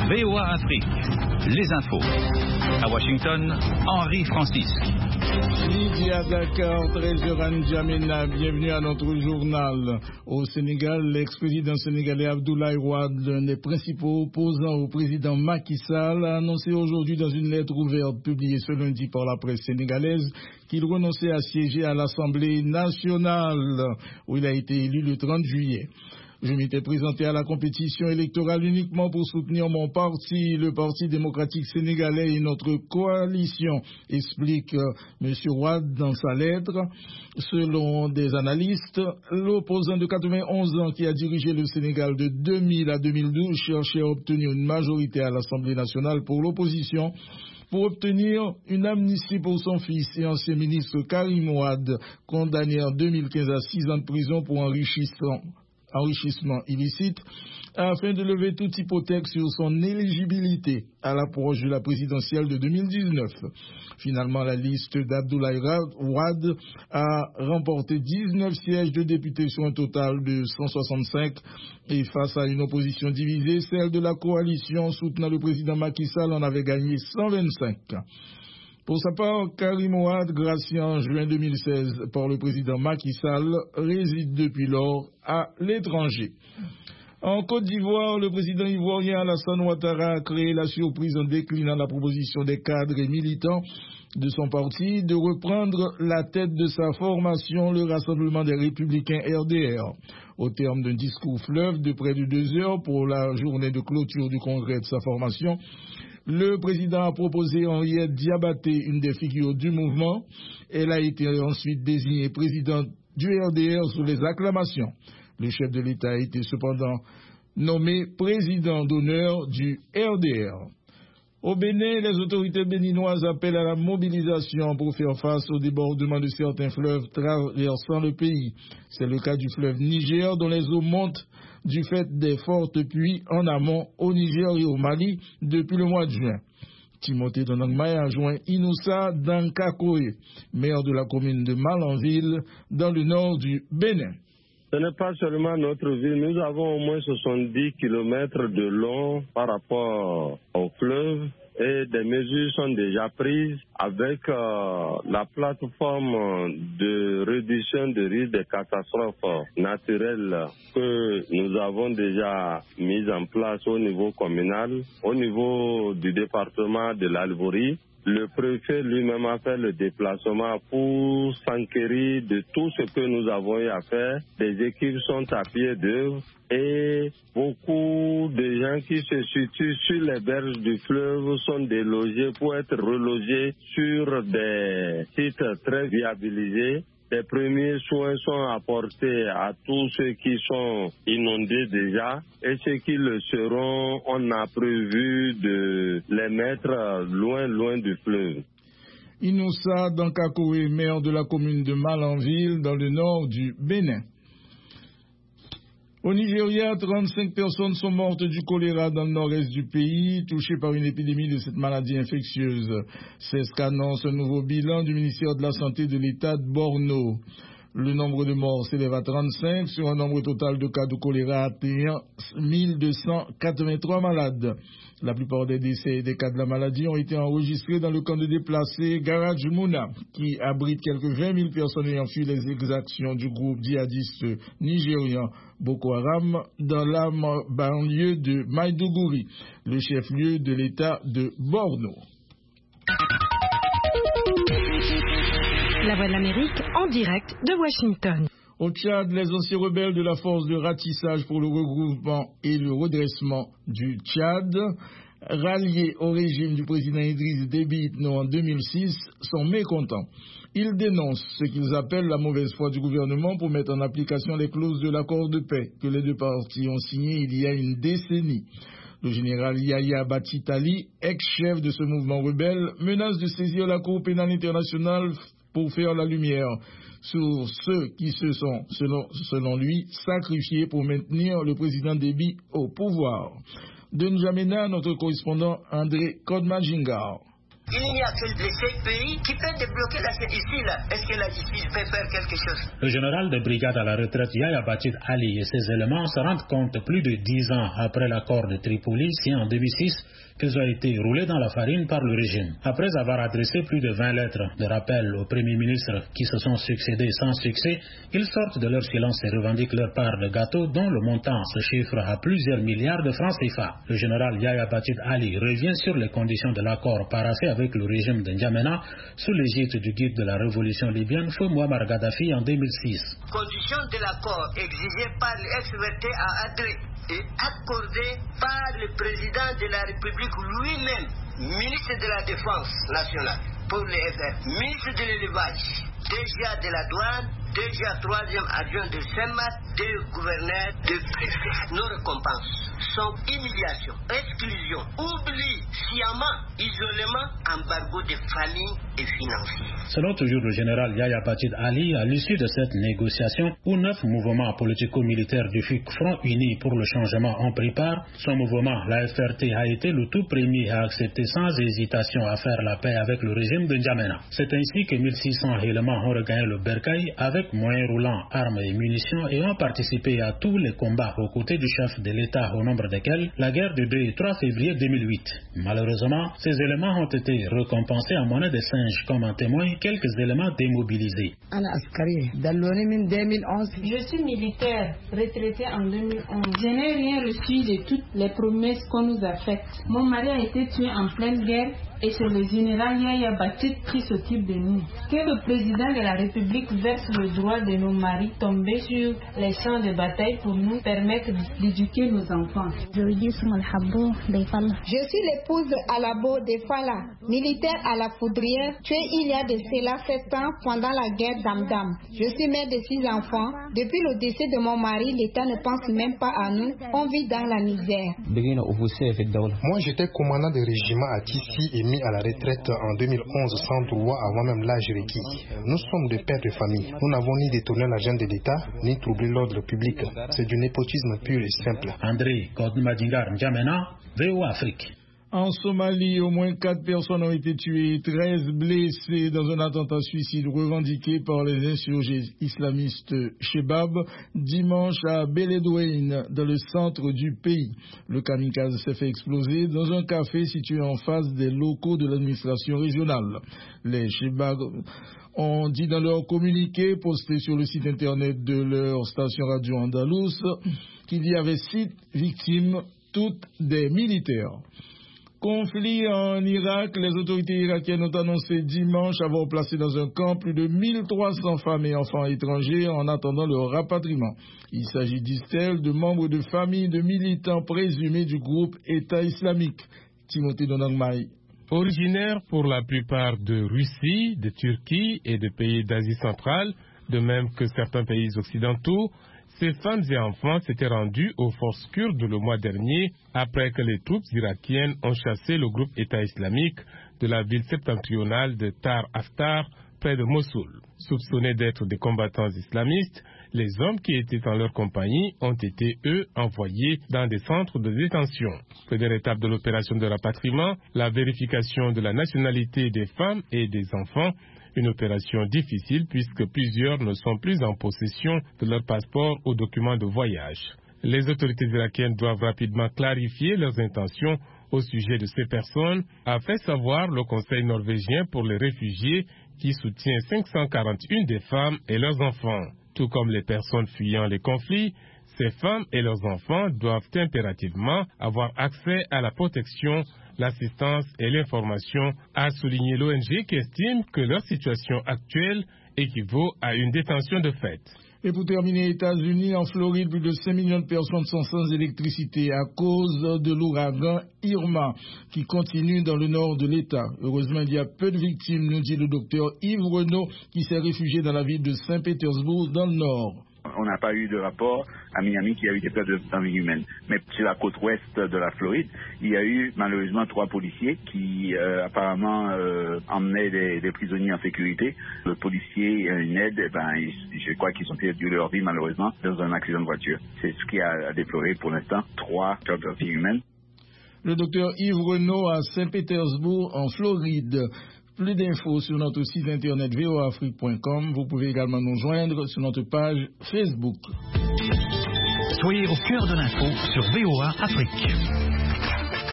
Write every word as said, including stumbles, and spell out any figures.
V O A Afrique, les infos. À Washington, Henri Francis. Midi à Dakar, treize heures à N'Djamena, bienvenue à notre journal. Au Sénégal, l'ex-président sénégalais Abdoulaye Wade, l'un des principaux opposants au président Macky Sall, a annoncé aujourd'hui dans une lettre ouverte publiée ce lundi par la presse sénégalaise qu'il renonçait à siéger à l'Assemblée nationale, où il a été élu le trente juillet. Je m'étais présenté à la compétition électorale uniquement pour soutenir mon parti, le Parti démocratique sénégalais et notre coalition, explique euh, M. Wade dans sa lettre. Selon des analystes, l'opposant de quatre-vingt-onze ans qui a dirigé le Sénégal de deux mille à deux mille douze cherchait à obtenir une majorité à l'Assemblée nationale pour l'opposition, pour obtenir une amnistie pour son fils et ancien ministre Karim Wade, condamné en deux mille quinze à six ans de prison pour enrichissement. enrichissement illicite, afin de lever toute hypothèque sur son éligibilité à l'approche de la présidentielle de deux mille dix-neuf. Finalement, la liste d'Abdoulaye Wade a remporté dix-neuf sièges de députés sur un total de cent soixante-cinq, et face à une opposition divisée, celle de la coalition soutenant le président Macky Sall en avait gagné cent vingt-cinq. Pour sa part, Karim Wade, gracié en juin deux mille seize par le président Macky Sall, réside depuis lors à l'étranger. En Côte d'Ivoire, le président ivoirien Alassane Ouattara a créé la surprise en déclinant la proposition des cadres et militants de son parti de reprendre la tête de sa formation, le Rassemblement des Républicains R D R. Au terme d'un discours fleuve de près de deux heures pour la journée de clôture du congrès de sa formation, le président a proposé Henriette Diabaté, une des figures du mouvement. Elle a été ensuite désignée présidente du R D R sous les acclamations. Le chef de l'État a été cependant nommé président d'honneur du R D R. Au Bénin, les autorités béninoises appellent à la mobilisation pour faire face au débordement de certains fleuves traversant le pays. C'est le cas du fleuve Niger, dont les eaux montent du fait des fortes pluies en amont au Niger et au Mali depuis le mois de juin. Timothée Donangmaï a joint Inoussa Dankakoé, maire de la commune de Malanville, dans le nord du Bénin. Ce n'est pas seulement notre ville, nous avons au moins soixante-dix kilomètres de long par rapport au fleuve et des mesures sont déjà prises avec euh, la plateforme de réduction de risque des catastrophes naturelles que nous avons déjà mise en place au niveau communal, au niveau du département de l'Albouri. Le préfet lui-même a fait le déplacement pour s'enquérir de tout ce que nous avons eu à faire. Les équipes sont à pied d'œuvre et beaucoup de gens qui se situent sur les berges du fleuve sont délogés pour être relogés sur des sites très viabilisés. Les premiers soins sont apportés à tous ceux qui sont inondés déjà et ceux qui le seront, on a prévu de les mettre loin, loin du fleuve. Inoussa Dankakoé, maire de la commune de Malanville, dans le nord du Bénin. Au Nigeria, trente-cinq personnes sont mortes du choléra dans le nord-est du pays, touchées par une épidémie de cette maladie infectieuse. C'est ce qu'annonce un nouveau bilan du ministère de la Santé de l'État de Borno. Le nombre de morts s'élève à trente-cinq sur un nombre total de cas de choléra atteignant mille deux cent quatre-vingt-trois malades. La plupart des décès et des cas de la maladie ont été enregistrés dans le camp de déplacés Garaj Mouna, qui abrite quelques vingt mille personnes ayant fui les exactions du groupe djihadiste nigérian Boko Haram dans la banlieue de Maiduguri, le chef-lieu de l'État de Borno. La Voix de l'Amérique en direct de Washington. Au Tchad, les anciens rebelles de la force de ratissage pour le regroupement et le redressement du Tchad, ralliés au régime du président Idriss Déby Itno en deux mille six, sont mécontents. Ils dénoncent ce qu'ils appellent la mauvaise foi du gouvernement pour mettre en application les clauses de l'accord de paix que les deux parties ont signé il y a une décennie. Le général Yahya Batitali, ex-chef de ce mouvement rebelle, menace de saisir la Cour pénale internationale pour faire la lumière sur ceux qui se sont, selon, selon lui, sacrifiés pour maintenir le président Déby au pouvoir. De N'Djamena, notre correspondant André Kodmajingar. Il n'y a que les sept pays qui peuvent débloquer la situation ici là. Est-ce que la justice peut faire quelque chose? Le général de brigade à la retraite Yahya Bachid Ali et ses éléments se rendent compte plus de dix ans après l'accord de Tripoli, signé en deux mille six, qu'ils ont été roulés dans la farine par le régime. Après avoir adressé plus de vingt lettres de rappel aux premiers ministres qui se sont succédés sans succès, ils sortent de leur silence et revendiquent leur part de gâteau dont le montant se chiffre à plusieurs milliards de francs C F A. Le général Yahya Bachid Ali revient sur les conditions de l'accord paraphé avec le régime de N'Djamena sous l'égide du guide de la révolution libyenne, Feu Mouammar Gaddafi, en deux mille six. Conditions de l'accord exigées par l'ex-V T à Adré et accordé par le président de la République lui-même, ministre de la Défense nationale pour les F R, ministre de l'élevage, D G A de la douane, D G A troisième adjoint de Saint-Marc, deux gouverneurs, deux préfets. Nos récompenses sont humiliation, exclusion, oubli, sciemment, isolement, embargo de famille et financier. Selon toujours le général Yahya Bachid Ali, à l'issue de cette négociation, où neuf mouvements politico-militaires du F I C Front Uni pour le changement ont pris part, son mouvement, la F R T, a été le tout premier à accepter sans hésitation à faire la paix avec le régime de N'Djamena. C'est ainsi que mille six cents éléments ont regagné le bercail avec moyens roulants, armes et munitions et ont participé à tous les combats aux côtés du chef de l'État, au nombre desquels la guerre du deux et trois février deux mille huit. Malheureusement, ces éléments ont été récompensés en monnaie de singe, comme en témoignent quelques éléments démobilisés. Je suis militaire, retraité en deux mille onze. Je n'ai rien reçu de toutes les promesses qu'on nous a faites. Mon mari a été tué en pleine guerre et c'est le général Yahya Bachid qui s'occupe de nous. Que le président de la République verse le droit de nos maris tombés sur les champs de bataille pour nous permettre d'éduquer nos enfants. Je suis l'épouse de Alabo de Fala, militaire à la Foudrière, tuée il y a de cela sept ans pendant la guerre d'Amdam. Je suis mère de six enfants. Depuis le décès de mon mari, l'État ne pense même pas à nous. On vit dans la misère. Moi, j'étais commandant de régiment à Tissi et mis à la retraite en deux mille onze sans droit avant même l'âge requis. Nous sommes des pères de famille. Nous n'avons ni détourné l'argent de l'État, ni troublé l'ordre public. C'est du népotisme pur et simple. André Kodmadingar N'Djamena, V O Afrique. En Somalie, au moins quatre personnes ont été tuées, treize blessées dans un attentat suicide revendiqué par les insurgés islamistes Shebab dimanche à Beledweyne, dans le centre du pays. Le kamikaze s'est fait exploser dans un café situé en face des locaux de l'administration régionale. Les Shebab ont dit dans leur communiqué posté sur le site internet de leur station radio andalouse qu'il y avait six victimes, toutes des militaires. Conflit en Irak, les autorités irakiennes ont annoncé dimanche avoir placé dans un camp plus de mille trois cents femmes et enfants étrangers en attendant leur rapatriement. Il s'agit, disent-elles, de membres de familles de militants présumés du groupe État islamique. Timothée Donangmaï. Originaires pour la plupart de Russie, de Turquie et de pays d'Asie centrale, de même que certains pays occidentaux, ces femmes et enfants s'étaient rendus aux forces kurdes le mois dernier après que les troupes irakiennes ont chassé le groupe État islamique de la ville septentrionale de Tar Aftar, près de Mossoul. Soupçonnés d'être des combattants islamistes, les hommes qui étaient en leur compagnie ont été, eux, envoyés dans des centres de détention. Première étape de l'opération de rapatriement, la vérification de la nationalité des femmes et des enfants. Une opération difficile puisque plusieurs ne sont plus en possession de leur passeport ou documents de voyage. Les autorités irakiennes doivent rapidement clarifier leurs intentions au sujet de ces personnes, a fait savoir le Conseil norvégien pour les réfugiés qui soutient cinq cent quarante et un des femmes et leurs enfants. Tout comme les personnes fuyant les conflits, ces femmes et leurs enfants doivent impérativement avoir accès à la protection, l'assistance et l'information, a souligné l'O N G qui estime que leur situation actuelle équivaut à une détention de fait. Et pour terminer, États-Unis, en Floride, plus de cinq millions de personnes sont sans électricité à cause de l'ouragan Irma qui continue dans le nord de l'État. Heureusement, il y a peu de victimes, nous dit le docteur Yves Renaud qui s'est réfugié dans la ville de Saint-Pétersbourg dans le nord. On n'a pas eu de rapport à Miami qui a eu des pertes de vie humaine. Mais sur la côte ouest de la Floride, il y a eu malheureusement trois policiers qui euh, apparemment euh, emmenaient des, des prisonniers en sécurité. Le policier, une aide, eh ben, je crois qu'ils ont perdu leur vie malheureusement dans un accident de voiture. C'est ce qui a déploré pour l'instant trois pertes de vie humaine. le docteur Yves Renaud à Saint-Pétersbourg en Floride. Plus d'infos sur notre site internet v o a afrique point com. Vous pouvez également nous joindre sur notre page Facebook. Soyez au cœur de l'info sur V O A Afrique.